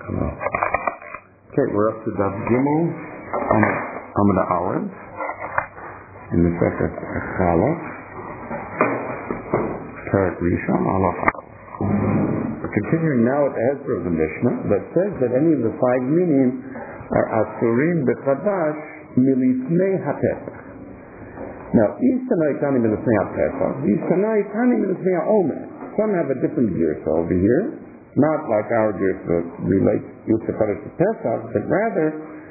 Okay, we're up to Daf Gimel Amud Aleph in the Sechet Chalach, Perek Rishon, Halacha. We're continuing now with the Hezbollah of the Mishnah that says that any of the five minim are asurim b'chadash milifnei hapesach. Now, Istanai Tani milifnei hapesach, Istanai Tani milifnei ha'omer. Some have a different girsa over here. Not like our girsa relates to Pesach, but rather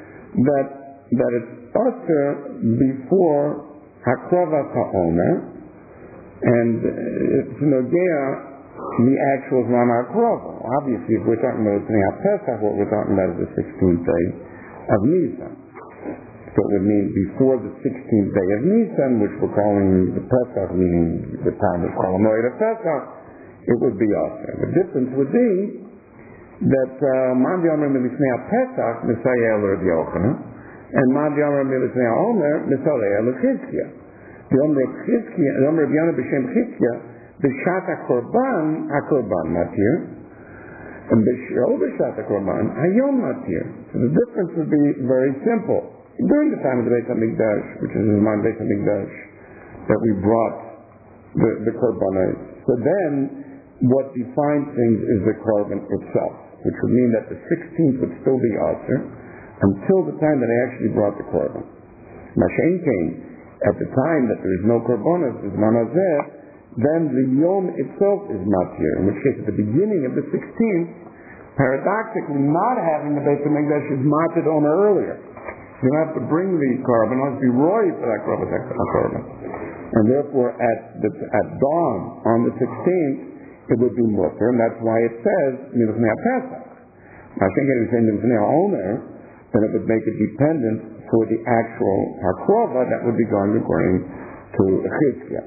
that it's usher before Hakrovas HaOmer, and it's nogea the actual Zman HaKrova. Obviously, if we're talking about Pesach, what we're talking about is the 16th day of Nisan. So it would mean before the 16th day of Nisan, which we're calling the Pesach, meaning the time we call Moed Pesach, it would be usher. The difference would be that Man Yomer Milifnei Pesach Misayel Reb Yochanan, and Man Yomer Milifnei Omer Misayel Chizkiya. The Omer Reb Yonah b'Shem Chizkiya b'Shat HaKorban Matir, and b'Shat HaKorban Hayom Matir. So the difference would be very simple. During the time of the Beit HaMikdash, which is the Man Beit HaMikdash, that we brought the Korbanot. So then, what defines things is the korban itself, which would mean that the 16th would still be usher until the time that I actually brought the korban. Mashain came at the time that there is no korbanos, is manazeh, then the yom itself is matir, in which case at the beginning of the 16th, paradoxically not having the Beit HaMikdash is matir omer earlier. You don't have to bring the korban, you have to be roy for that korban. And therefore at dawn on the 16th, it would be mutter, and that's why it says Milifnei Pesach. I think it is in Milifnei Omer, then it would make it dependent for the actual Hakrova that would be going according to Chizkiya.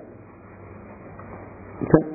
Okay?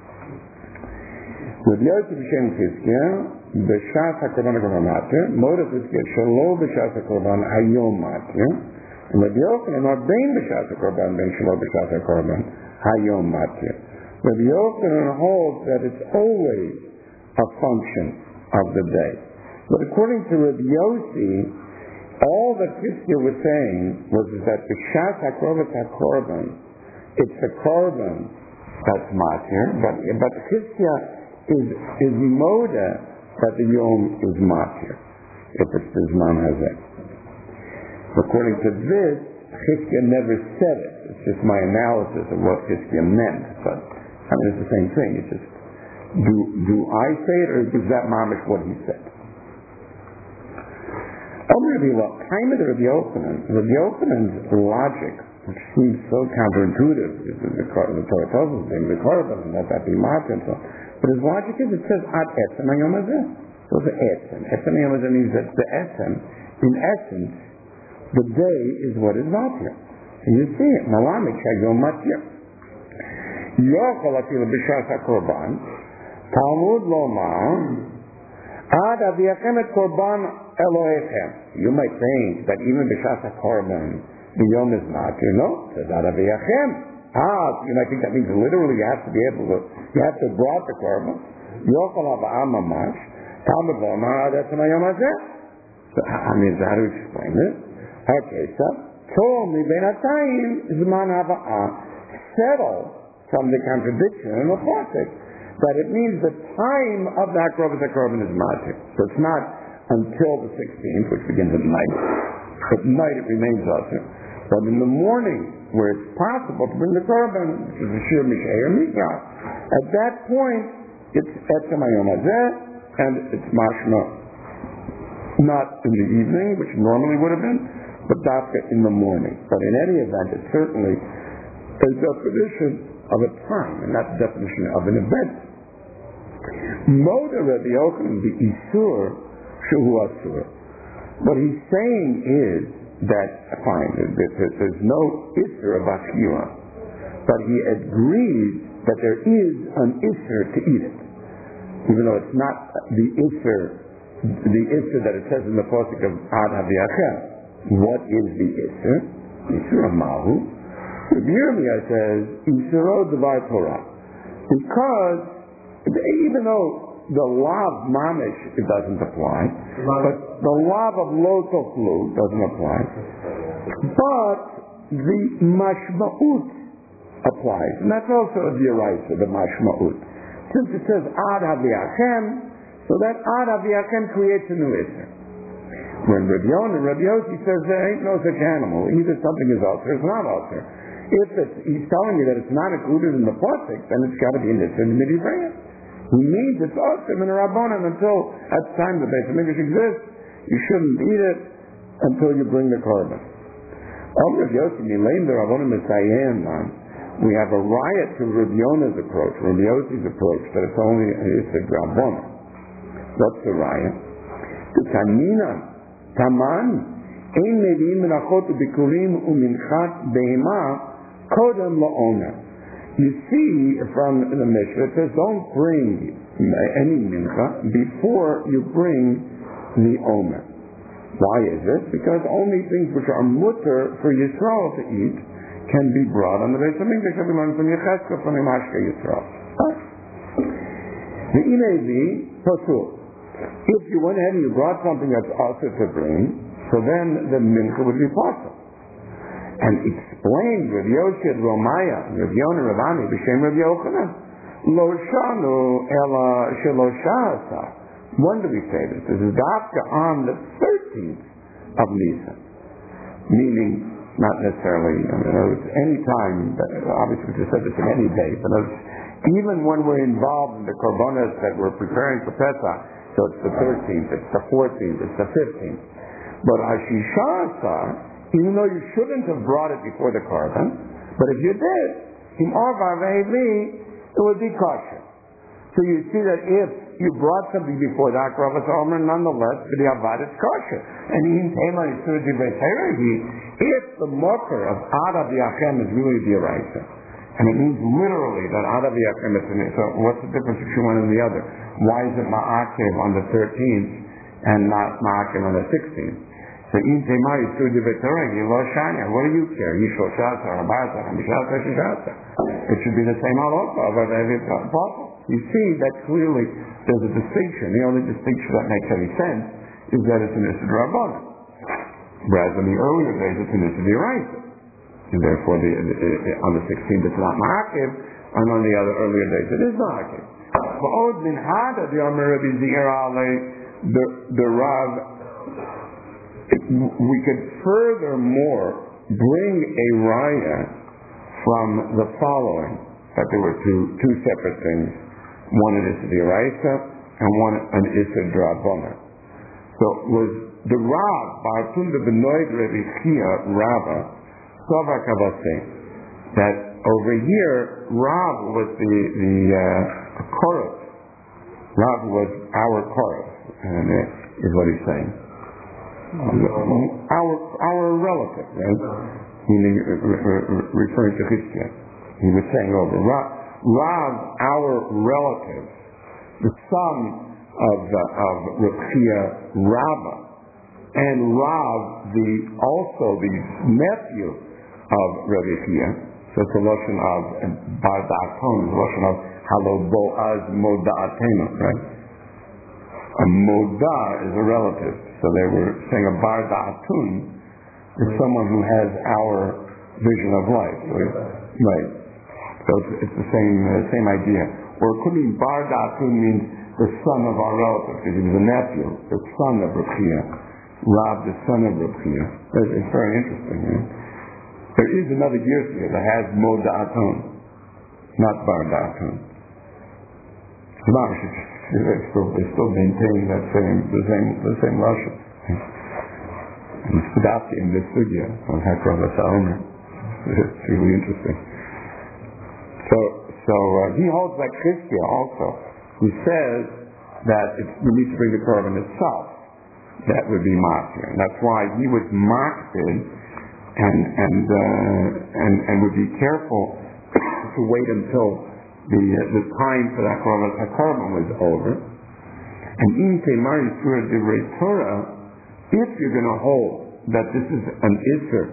With Yosef B'Shem Chizkiya, B'Shas HaKorban HaKorban Matir, Moda Chizkiya Shelo B'Shas HaKorban Hayom Matir, and with Yochanan ordained B'Shas HaKorban Ben Shelo B'Shas HaKorban Hayom Matir. Rabbi Yochanan holds that it's always a function of the day. But according to Rabbi Yossi, all that Chizkiya was saying was that the B'Shas HaKorban HaKorban, it's the korban that's matir, but Chizkiya is moda that the Yom is matir, if it's the Zman Hazeh. According to this, Chizkiya never said it. It's just my analysis of what Chizkiya meant, but I mean, it's the same thing. It's just, do I say it, or is that mamish what he said? Rabbi Yochanan's logic, which seems so counterintuitive, the Torah tells us the korban, and that be matir and so on. But his logic is, it says, ad etzem hayom hazeh. So the etzem. Etzem hayom hazeh means that the etzem, in essence, the day is what is matir. And you see it, malamik hayom matir. Yochel afilu b'shas hakorban, Talmud lomar, ad aviachem et korban Elohechem. You might think that even b'shas hakorban, the yom is not, says ad aviachem. You might think that means literally you have to have brought the korban. Yochel ava'am mamash, Talmud lomar, ad etzem hayom hazeh. So, how do you explain this? Okay, so, Tol mi ben hatayim zman hava'ah. Settle from the contradiction in the pasuk that it means the time of the Hakrovas HaKorban is matir. So it's not until the 16th, which begins at night. At night it remains usher. But in the morning, where it's possible to bring the korban, which is a shir mishay or mikra, at that point it's etzem hayom hazeh, and it's mashma not in the evening, which normally would have been, but dafka in the morning. But in any event, it's certainly a definition of a time, and not the definition of an event. Moda Rabbi Yochanan, the Isur, Shehu Asur. What he's saying is that, fine, there's no Isur of Achila, but he agrees that there is an Isur to eat it. Even though it's not the Isur that it says in the pasuk of Ad Haviachem. What is the Isur? Isur of Mahu. Yirmiyah says, Yisro Devar Torah. Because, even though the law of mamish, it doesn't apply. But the law of lo tochlu doesn't apply. But the mashma'ut applies. And that's also a dioraisa, the mashma'ut. Since it says ad haviachem, so that ad haviachem creates a new issue. When Rabbi Yossi says there ain't no such animal, either something is alter or it's not alter. If he's telling you that it's not included in the pasuk, then it's got to be in the midivrayim. He means it's alter in the rabbanan until at the time the Beis Hamikdash exists. You shouldn't eat it until you bring the korban. Rabbi Yossi milaim the rabbanan misayen man. We have a riot to Rabbi Yona's approach, Rabbi Yossi's approach, that it's only it's a rabbanan. That's the riot. The tanina. Taman, ein mevi'im menachot ubikurim uminchat behema kodem la'omer. You see from the Mishnah, it says don't bring any mincha before you bring the omer. Why is it? Because only things which are mutter for Yisrael to eat can be brought on the Beis Hamikdash. Can be learned from Yechezkel, from Imashka Yisrael. The inevi pasul. If you went ahead and you brought something that's also to bring, so then the mincha would be possible. And explained Rav Yoshi at Romaya, Rav Yonah Ravani, B'Shem Rav Yochanan, Lo Shanu Ela Shelo Sha'asa. When do we say this? This is Dafka on the 13th of Nisan. Meaning, not necessarily, any time, obviously we just said this in any day, but even when we're involved in the korbanos that we're preparing for Pesach, so it's the 13th, it's the 14th, it's the 15th. But Ashishasa, even though you shouldn't have brought it before the korban, but if you did, it would be kosher. So you see that if you brought something before the Akravas Omer, nonetheless, for the Avad, it's kosher. And if the mocker of Adav Yachem is really the Araisa, and it means literally that Adav Yachem is in it, so what's the difference between one and the other? Why is it Ma'akev on the 13th and not Ma'akev on the 16th? So what do you care? It should be the same halacha of every apostle. You see that clearly there's a distinction. The only distinction that makes any sense is that it's an Issur Rabbanan. Whereas in the earlier days it's an Issur D'Oraisa. And therefore on the 16th it's not Ma'akev, and on the other earlier days it is Ma'akev. The Rav, we could furthermore bring a raya from the following, that there were two separate things, one an Issur D'Oraisa and one an Issur D'Rabbanan. So was the Rav, Bartunda Benoid Rebbe Chia Rava, Sova Kavase, that over here Rav was the chorus. Rav was our chorus, and is what he's saying. Our relative, right? Meaning referring to Chizkiah. He was saying over Rav, our relative, the son of Reb Chia Rabbah, and Rav, also the nephew of Rabbi Chia. So it's a lotion of Bar Da'aton, a lotion of Halo Boaz Moda'atenu, right? A Moda is a relative. So they were saying a Bar Da'atun is someone who has our vision of life. Right. So it's the same idea. Or it could mean Bar Da'atun means the son of our relative, because he was a nephew, the son of Reb Chia. Rav, the son of Reb Chia. It's very interesting. Right? There is another Yirtzeh that has Moda'atun, not Bar Da'atun. They still maintain the same Russian. And Sadafti in this sugya on Hakravas Omer. It's really interesting. So he holds like Chizkiah also, who says that you need to bring the korban itself. That would be makir. And that's why he was makir and would be careful to wait until the time for that korban was over. And in Temari Surah Divrei Torah, if you're going to hold that this is an Issur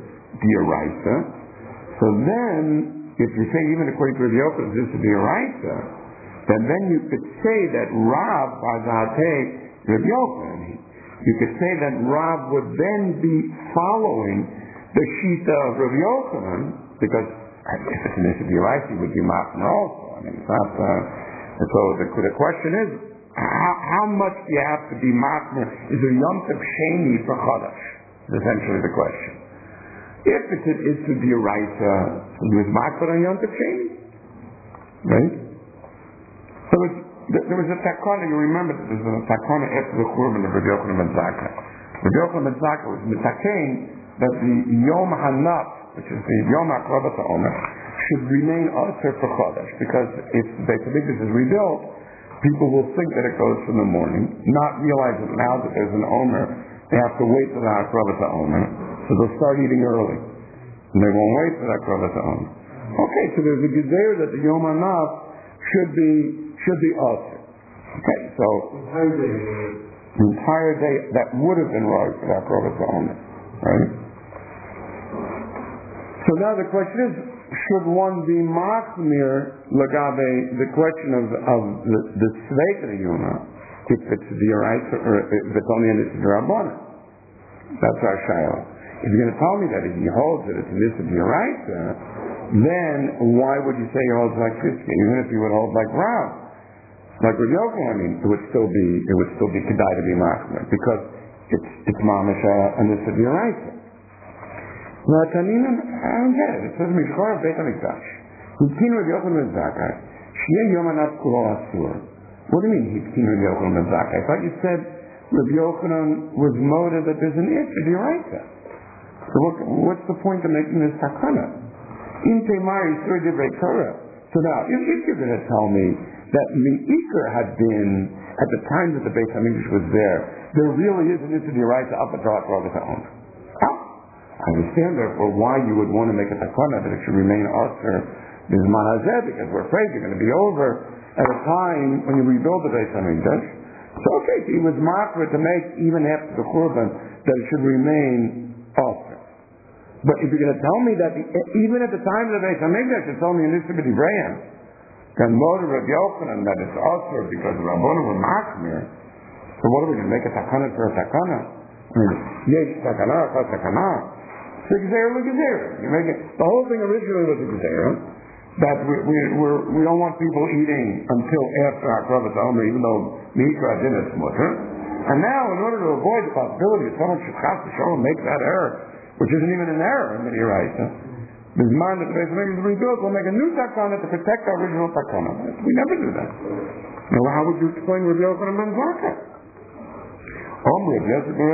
D'Oraisa, so then if you say even according to Rabbi Yochanan this is D'Oraisa, then you could say that Rav Bazate Rav Yochanan. You could say that Rav would then be following the Shita of Rav Yochanan, because if it's an issue of Yerayis, he would be Machmer also. I mean, it's not. So the question is, how much do you have to be Machmer? Is there Yom Tov Sheni for Chodesh? Is essentially the question. If it's an issue of Yerayis, he was Machmer on Yom Tov Sheni, right? So there was a takana. You remember there was a takana after the Churban of Rabbi Yochanan ben Zakkai. Rabbi Yochanan ben Zakkai was mitakein that the Yom Hanaf, which is the Yom HaKravat HaOmer, should remain Aser for Chodesh, because if the Beit HaMikdash is rebuilt, people will think that it goes from the morning, not realize that now that there's an Omer, they have to wait for the HaKravat HaOmer, so they'll start eating early, and they won't wait for that HaKravat HaOmer. Okay, so there's a gezer that the Yom Hanaf should be Aser. Okay, so the entire day that would have been right for that HaKravat HaOmer, right? So now the question is, should one be machmir lagabe, the question of the sveika yuma, if it's the Yerayis or if it's only an issue of Rabbanan? That's our shayla. If you're going to tell me that if he holds that it's an issue of Yerayis, then why would you say he holds like Fiske? Even if you would hold like Rav, like Rav Yochanan, I mean, it would still be kedai to be machmir, because it's mamish an issue of Yerayis. Now, Tanina, I don't get it. It says, Mishkor Beit HaMikdash. Hitkin Rav Yochanan ben Zakkai. Shiyeh Yom Hanaf Kulo Asur. What do you mean, Hitkin Rav Yochanan ben Zakkai? I thought you said Rav Yochanan was motive that there's an issue, D'Oraisa. So what's the point of making this takana? In Temari Sur Divrei Torah. So now, if you're going to tell me that Me'ikr had been, at the time that the Beit HaMikdash was there really is an issue, D'Oraisa, up at Torah Torah Ta'on. I understand, therefore, why you would want to make a takana that it should remain Aser Bizman Hazeh, because we're afraid you're going to be over at a time when you rebuild the Beit HaMikdash. So, okay, so he was makra to make, even after the Churban, that it should remain Aser. But if you're going to tell me that even at the time of the Beit HaMikdash, it's only an issue of Ibrahim, then Motor Rav Yochanan, that it's Aser because the Rabbanim were makmir, so what are we going to make a takana for a takana? I mean, yesh takana, chas takana. The whole thing originally was a gezerah that we don't want people eating until after our HaKravat HaOmer, even though Mikra din is mutter. And now, in order to avoid the possibility that someone should chas v'sholom make that error, which isn't even an error in the Yerayis, the man that the Beit HaMikdash is rebuilt, we'll make a new takana to protect our original takana. We never do that. Now, how would you explain Rav Yochanan ben Zakkai? Not, that's not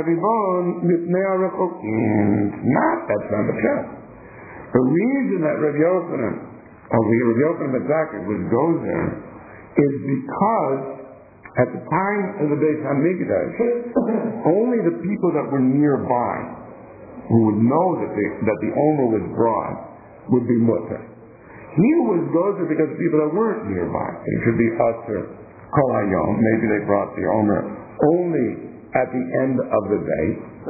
the case. The reason that Rav Yochanan ben Zakkai was gozer is because at the time of the Beit HaMikdash, only the people that were nearby who would know that the Omer was brought would be mutter. He was gozer because the people that weren't nearby. It should be Aser Kol Hayom. Maybe they brought the Omer only at the end of the day.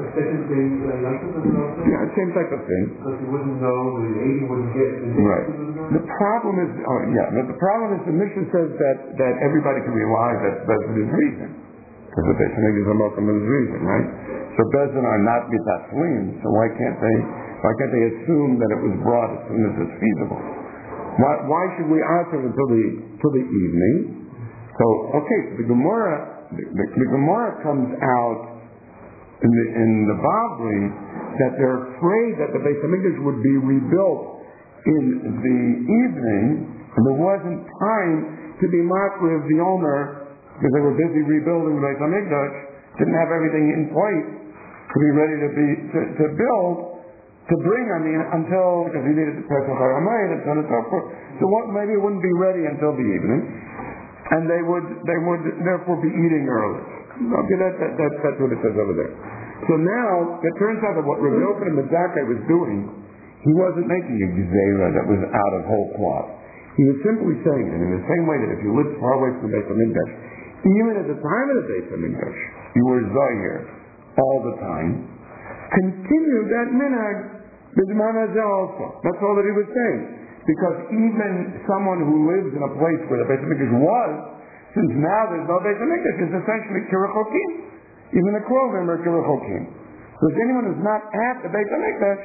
Yeah, same type of thing. Because you wouldn't know, the 80 wouldn't get it. Right. The problem is, the Mishnah says that everybody can rely that Bezdin is reason. Because the Beit HaMikdash is a reason, right? So Bezdin are not mitatflim, so why can't they assume that it was brought as soon as it's feasible? Why should we answer until the evening? So, okay, so the Gemara comes out in the Bavli that they're afraid that the Beit HaMikdash would be rebuilt in the evening, and there wasn't time to be makri of the Omer because they were busy rebuilding the Beit HaMikdash, didn't have everything in place to be ready to build, to bring, until, because he needed to press the Haramayit and so on and so forth. So maybe it wouldn't be ready until the evening, and they would therefore be eating early. Okay, that's what it says over there. So now, it turns out that what Rav Yochanan ben Zakkai was doing, he wasn't making a gezerah that was out of whole cloth. He was simply saying it in the same way that if you lived far away from the Beit HaMikdash, even at the time of the Beit HaMikdash, you were zahir all the time, continue that minhag b'zman hazeh also. That's all that he was saying. Because even someone who lives in a place where the Beit HaMikdash was, since now there's no Beit HaMikdash, is essentially Kirichokim. Even the Krovim are Kirichokim. So anyone who's not at the Beit HaMikdash,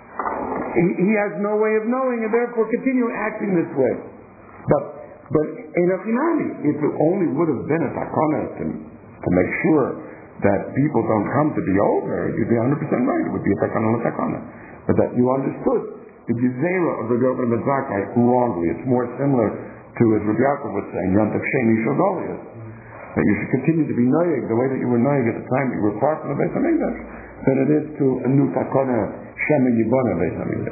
he has no way of knowing, and therefore continue acting this way. But in a finale, if it only would have been a takana to make sure that people don't come to be over, you'd be 100% right. It would be a takana. But that you understood the Gezerah of Rabbi Yochanan ben Zakkai wrongly. It's more similar to, as Rabbi Yaakov was saying, Yontav Sheni Shogolius, that you should continue to be noyeg the way that you were noyeg at the time that you were far from the Beit HaMikdash, than it is to a new takana Shem and Yibana Beit HaMikdash.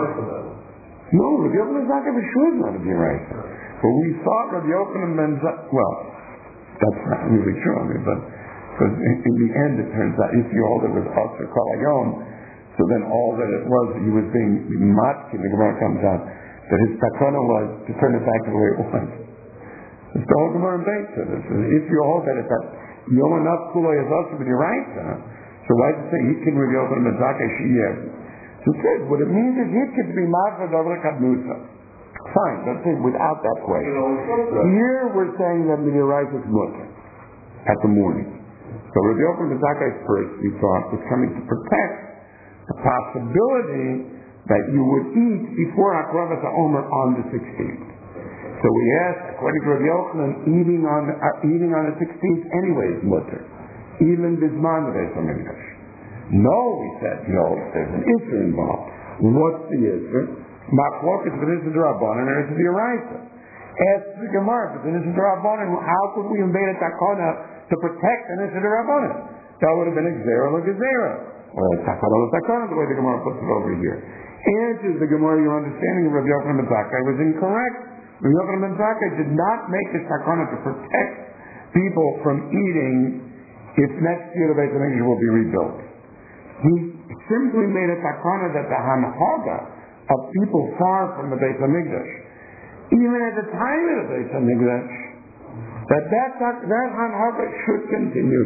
No, Rabbi Yochanan ben Zakkai for sure is not a B'Yoraisa. But we thought Rabbi Yochanan ben Zakkai, well, that's not really true, but because in the end it turns out if you hold it was Asher Kol Hayom, so then all that it was, he was being matki, the Gemara comes out, that his takana was to turn it back to the way it was. It's the whole Gemara in Beit said this. If you hold that it's that Yom Anav Kulo Yazasa B'Yoraisa, so why does it say he can Rabbi Yochanan ben Zakkai Shiyeh? So it says, what it means is he can be Ma'av Dover Kadnusa. Fine, let's say without that question. Here we're saying that B'Yoraisa is mutter at the morning. So Rabbi Yochanan ben Zakkai first, we thought, was coming to protect the possibility that you would eat before Hakravas HaOmer on the 16th. So we asked, according to Rabbi Yochanan, eating on the 16th anyway is mutter, even Bisman the Beit HaMikdash. No, we said, no, there's an issue involved. What's the issue? Machlokes v'nisad Rabbanan and it's the Yoraisa. Ask the Gemara, if it's the nisad Rabbanan, how could we invade a takana to protect the nisad Rabbanan? That would have been a Gezerah or Gezerah. Or takana, the way the Gemara puts it over here. Answers the Gemara, your understanding of Rabbi Yochanan ben Zakkai was incorrect. Rabbi Yochanan ben Zakkai did not make this takana to protect people from eating if next year the Beit HaMikdash will be rebuilt. He simply made a takana that the hanhaga of people far from the Beit HaMikdash, even at the time of the Beit HaMikdash, that hanhaga should continue.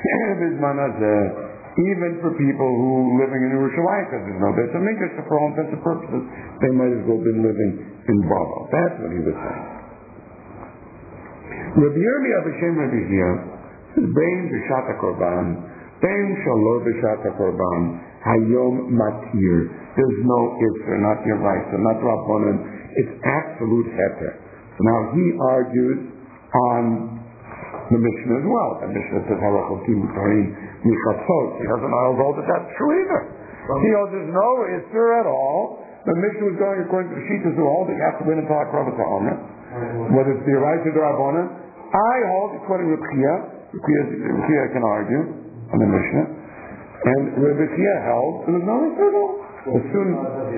Even for people who living in Yerushalayim, because there's no Beit HaMikdash, so for all intents and purposes, they might as well have been living in Babel. That's what he was saying. Rabbi Yirmiyah b'Shem Rabbi Zia says, Bein b'shat HaKorban, Bein shalor b'shat HaKorban, Hayom matir. There's no Isser, not Yoraisa, not Rabbanan. It's absolute heter. So now he argues on the Mishnah as well. The Mishnah says, Halachotim Karim Michatzot. He doesn't hold that that's true either. He holds there's no Isser at all. The Mishnah was going according to the Shitas who hold that you have to win until Hakravas HaOmer, whether it's the Yoraisa or Rabbanan. I hold according to Chia can argue on the Mishnah, and Rabbi Chia held there was no Isser at all. As soon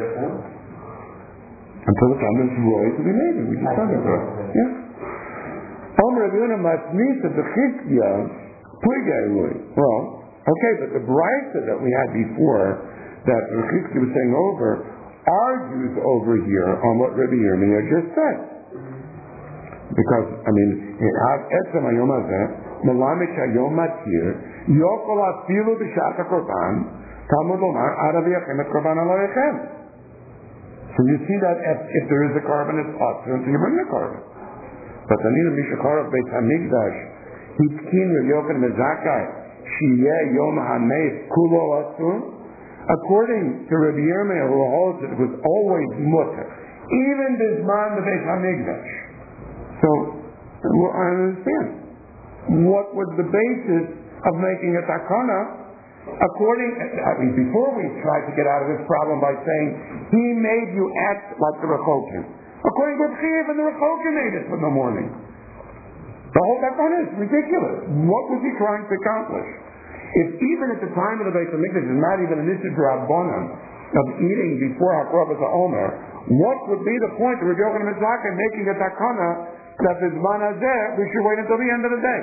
until the time there's Roy to be made, we just said it. Yeah. Omer Rabbi Yonah Matnisa the Chizkiya Pligay. Well, okay, but the Brisa that we had before that the Chizkiya was saying over argues over here on what Rabbi Yirmiyah just said. Because I mean, Etzem Hayom Hazeh Melamich Hayom Matir Yokol Afilu B'Shat HaKorban Talmud Lomar Arav Yachem Et Korban Aloyechem. So you see that if there is a carbon, it's possible until you bring the carbon. But the Nina Mishakar of Beit HaMikdash, Hitkin Rabbi Yochanan ben Zakkai, Shiyeh Yom HaMeis Kulo Asur. According to Rabbi Yirmiyah, who holds it was always mutter, even Bisman the Beit HaMikdash. So, I understand. What was the basis of making a takana? Before we tried to get out of this problem by saying, he made you act like the Rechokim. According to Chiev and the Rechokim made it for the morning. The whole takana is ridiculous. What was he trying to accomplish? If even at the time of the Beit HaMikdash is not even an issue Rabbanan of eating before Hakravas HaOmer, what would be the point of Rabbi Yochanan ben Zakkai making a takana that the Zman Hazeh we should wait until the end of the day?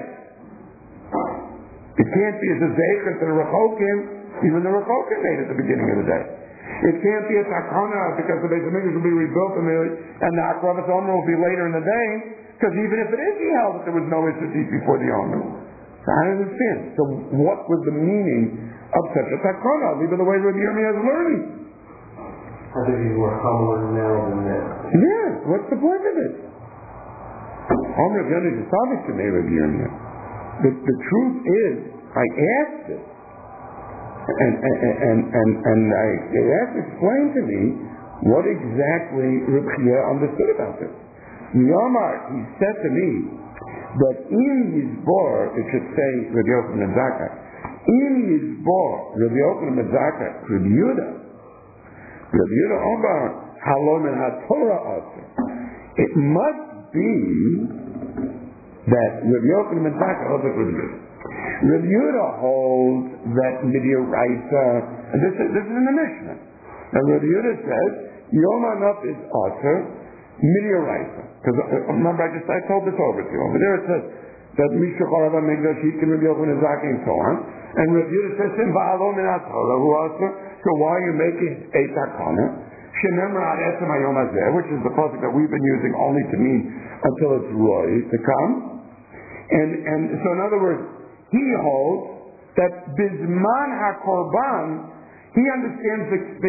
It can't be as a zecher to the Rechokim, even the Rechokim made at the beginning of the day. It can't be a takana because the Beit HaMikdash will be rebuilt and the Hakravas HaOmer will be later in the day, because even if it is, he held that there was no Issur before the Omer. So I understand. So what was the meaning of such a takana? Even the way Rabbi Yirmiyah is learning. I think he's more humbler now than that. Yeah, what's the point of it? Omer Gani Gisavik to me, Rabbi Yirmiyah. The truth is, I asked it. And I asked explain to me what exactly Rabbi Chia understood about this. Yomar, he said to me that in Yisbor, it should say Rabbi Yochanan ben Zakkai, in Yisbor, Rabbi Yochanan ben Zakkai, Rabbi Yehuda Omar, Halom and HaTorah also. It must be that Rabbi Yochanan ben Zakkai holds it Rabbi Yehuda. Rabbi Yehuda holds that Midiyoraisa, and this is in the Mishnah. And Rabbi Yehuda says, Yom Hanaf is Aser, Midiyoraisa. Because remember, I told this over to you. Over there it says that Misha Charav HaMikdash, Yitkin Rabbi Yochanan ben Zakkai, and so on. And Rabbi Yehuda says, Va'alom and HaTorah, who Aser. So why are you making a takana? Shenemar ad etzem hayom hazeh, which is the pasuk that we've been using only to mean until it's roy to come. And so in other words, he holds that bisman hakorban, he understands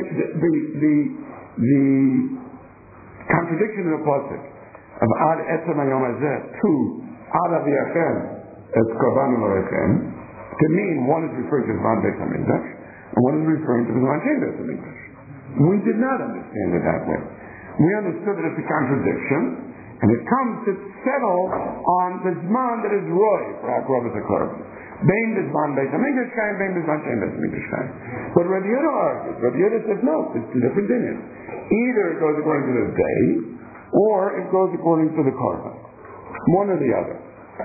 the contradiction of the pasuk of ad etzem hayom hazeh to ad aviachem as korban u'morechem to mean one is referring to Zman Beis HaMikdash and one is referring to Zman Shein Beis HaMikdash. We did not understand it that way. We understood that it's a contradiction, and it comes to settle on the Zman that is Roy for Akrobas HaKorban. Bein the Zman Beis HaMikdash Kain, Bein the Zman Shein Beis HaMikdash Kain. But Rabbi Yehuda argues. Rabbi Yehuda says no, it's two different dinim. Either it goes according to the day, or it goes according to the Korban. One or the other.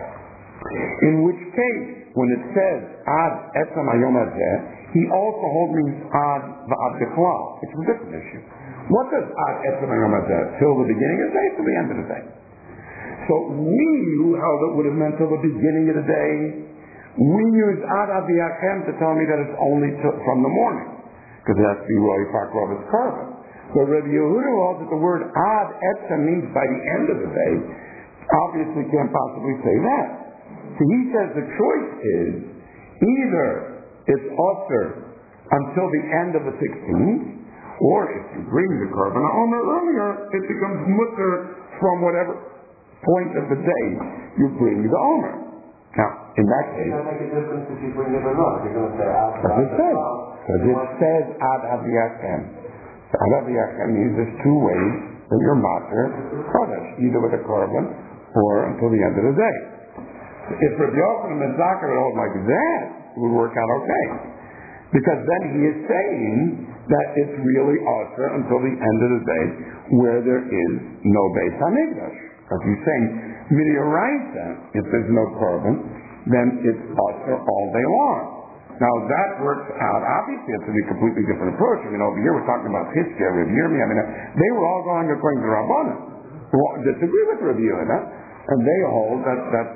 In which case, when it says Ad Etzem Hayom Hazeh, he also holds means Ad V'Ad Bechlal. It's a different issue. What does Ad Etzem Hayom Hazeh? Till the beginning of the day, till the end of the day. So we who held it would have meant till the beginning of the day. We use Ad Aviachem to tell me that it's only from the morning, because it has to be Roy Pakrov's Korban. So Rabbi Yehuda holds that the word Ad Etzem means by the end of the day. Obviously can't possibly say that. So he says the choice is either it's Osir until the end of the 16th, or if you bring the Korban Omer earlier, it becomes Mutter from whatever point of the day you bring the Omer. Now, in that case, it doesn't make a difference if you bring it or not. You're going to say Ad because it says Ad Aviachem. Ad Aviachem means there's two ways that you're Mater Kodesh, either with a Korban or until the end of the day. If Rabbi Yochanan ben Zakkai would hold like that, it would work out okay. Because then he is saying that it's really Osir until the end of the day where there is no Beis HaMikdash. Because he's saying, Midiyoraisa, if there's no Korban, then it's Osir all day long. Now that works out, obviously it's a completely different approach. I mean, over here we're talking about Hitzkiah, Rabbi Yirmiyah. I mean, they were all going according to Rabbanan, who disagree with Rabbi Yehuda, and they hold that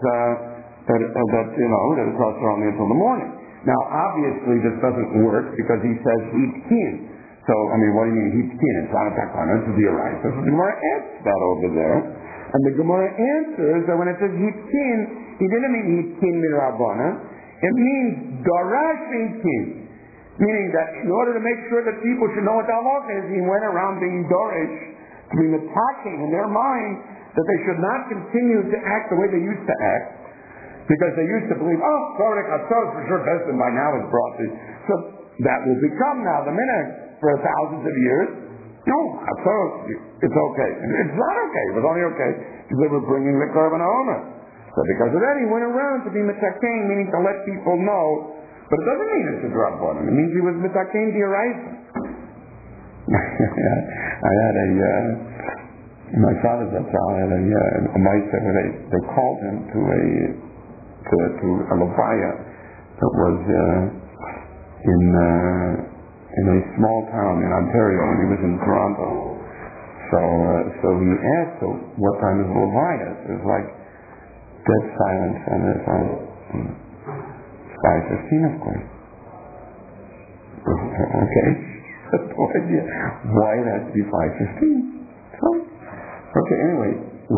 it's also only until the morning. Now, obviously, this doesn't work because he says Hitkin. So, I mean, what do you mean Hitkin? It's not a takana, it's a diorite. So the Gemara asks that over there, and the Gemara answers that when it says Hitkin, he didn't mean Hitkin midrabbanan. It means Darash Hitkin, meaning that in order to make sure that people should know what the halacha is, he went around being Dorish, to be attacking in their mind that they should not continue to act the way they used to act. Because they used to believe, Torah Chatzos for sure Besdin by now is brought to. So that will become now the minhag for thousands of years. No, Chatzos, it's okay. It's not okay. It was only okay because they were bringing the Korban Omer. So because of that, he went around to be Mitzakein, meaning to let people know. But it doesn't mean it's a drug bottom. It means he was Mitzakein D'Oraisa. I had my father's Zatzal had a meister where they called him to a levaya that was in a small town in Ontario, and he was in Toronto. So he asked, what time is the levaya? It was like dead silence, and it's 5:15, of course. Okay. No idea why it has to be 5:15. So, okay, anyway, so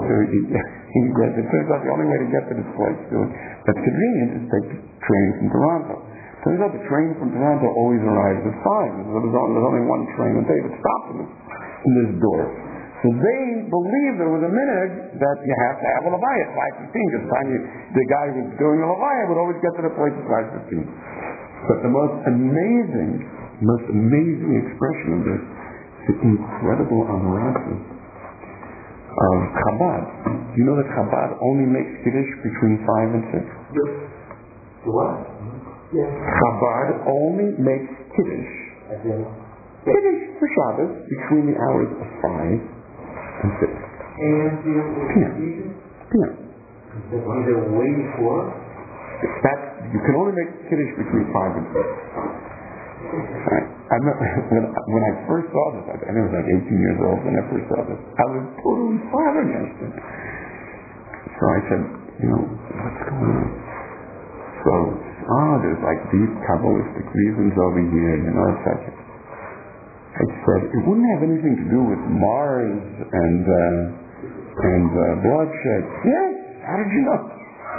it turns out the only way to get to this place that's convenient is to take the train from Toronto. So Turns out the train from Toronto always arrives at 5. So there's only one train a day that stops in this door. So they believed there was a minhag that you have to have a levaya at 5:15. Because the guy who's doing a levaya would always get to the place at 5:15. But the most amazing expression of this is the incredible amorasis of Chabad. Do you know that Chabad only makes Kiddush between 5 and 6? Yes. What? Yes. Chabad only makes Kiddush. Kiddush for Shabbos between the hours of 5 and 6. And PM. What are they waiting for? You can only make Kiddush between 5 and 6. Right. When I first saw this, I was like 18 years old when I first saw this. I was totally flabbergasted. So I said, what's going on? So, there's like deep Kabbalistic reasons over here, etc. I said, it wouldn't have anything to do with Mars and bloodshed. Yes, how did you know?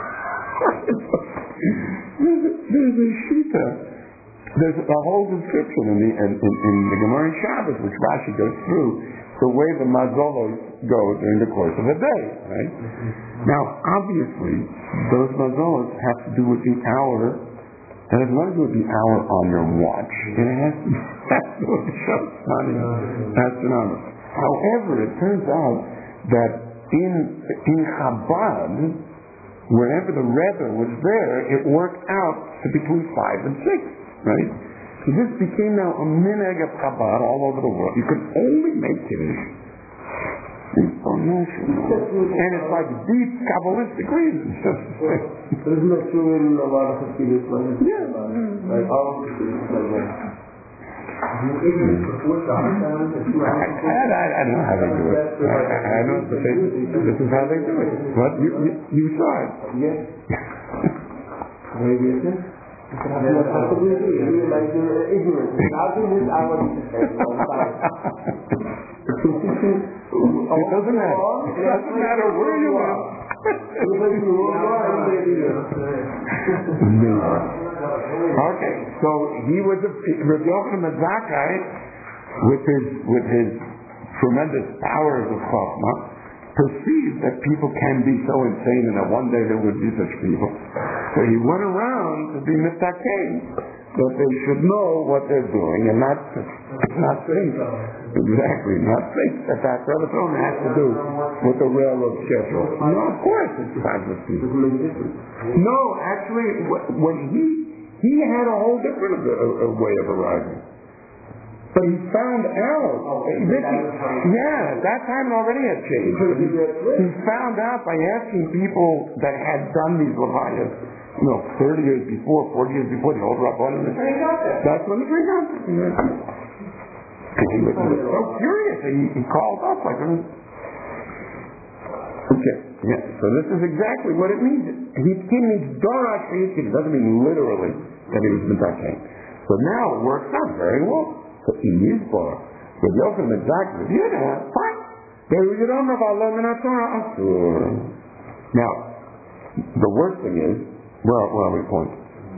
There's a shita. There's a whole description in the Gemara in Shabbos, which Rashi goes through, the way the mazolos go during the course of a day, right? Now, obviously, those mazolos have to do with the hour. That has nothing to do with the hour on your watch. It has to do with the astronomers. However, it turns out that in Chabad, whenever the Rebbe was there, it worked out to between 5 and 6, right? So this became now a minhag of Chabad all over the world. You could only make Kiddush. And it's like deep Kabbalistic reasons. Isn't that true in a lot of Kiddush? Yeah. Like all of Kiddush like that. I don't know how they do it. I know, but this is how they do it. What? You saw it. Yes. Maybe it is. Possibly like ignorance. How do this I want to say all the time? It doesn't matter. It doesn't matter where you are. Okay, so he was Rabbi Yochanan Zakkai, with his tremendous powers of chachma, perceived that people can be so insane and that one day there would be such people. So he went around to be mistaken, that they should know what they're doing and not think that Rebbetzon has to do with the railroad schedule. No, of course it's fabulous people. No, actually, when he had a whole different way of arriving. But he found out. That time already had changed. He found out by asking people that had done these levayas, 30 years before, 40 years before, the old Rabbanim. That's when the train got there. He was so curious. He called up like, okay, yeah. So this is exactly what it means. He means Dorash Yiskin. It doesn't mean literally that he was Mitaken. So now it works out very well. So in Yisbar, with Yochanan Zakkai, fine. Now, the worst thing is, where are we point?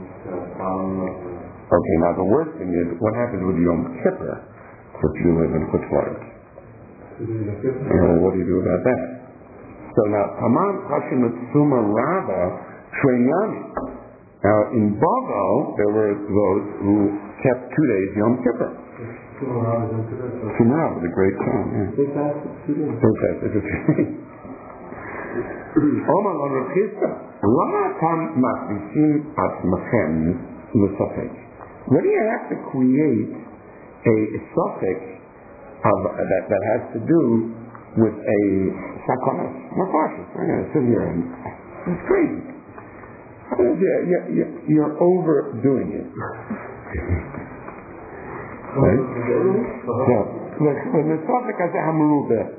Okay, now the worst thing is, what happens with Yom Kippur if you live in Chutzlaretz? What do you do about that? So now, Haman Hashim Suma Rava Shrenyani. Now, in Bavel, there were those who kept 2 days Yom Kippur. Suma was a great song, yeah. They fasted 2 days. Omar on Rav Chisda, Lama Tam Machnisim Atzmachem L'Safek. When do you have to create a suffix that has to do with a sakonas? Mepashis. I'm going to sit here and it's crazy. You're overdoing it. Right? When the suffix has a hamurubeh,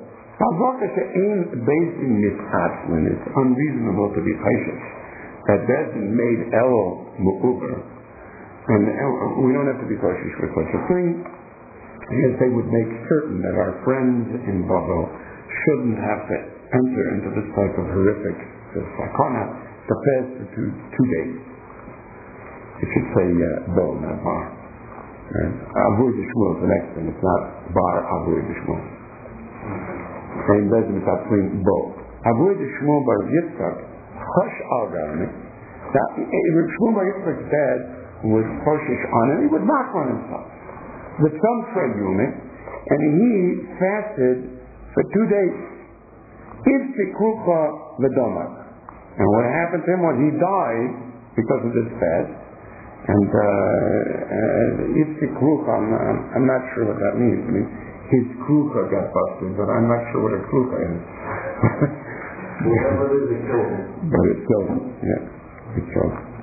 it's unreasonable to be chayshish. That Bezin made El Mu'uber. And we don't have to be chayshish for such a thing. Because they would make certain that our friends in Bavel shouldn't have to enter into this type of horrific sakana to fast for 2 days. It should say bo, not bar. Avoid the shmul is the next thing. It's not bar, avoid the shmul. Same bezim between bo. Avoid the shmul bar Yitzchak, hush al garmi. Now, if Shmuel bar Yitzchak's dad was hoshish on him, he would knock on himself. The son said Yumi, and he fasted for 2 days. Ivtikrucha v'domak. And what happened to him was he died because of this fast. And Ivtikrucha, I'm not sure what that means. I mean, his krucha got busted, but I'm not sure what a krucha is. Whatever it is, it killed him. But it killed him, yeah. It killed him.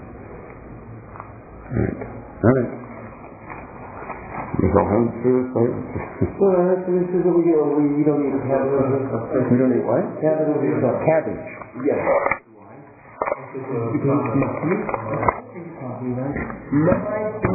Alright. Well, this is what we don't need cabbage. We don't need what? Cabbage. Cabbage. Yes.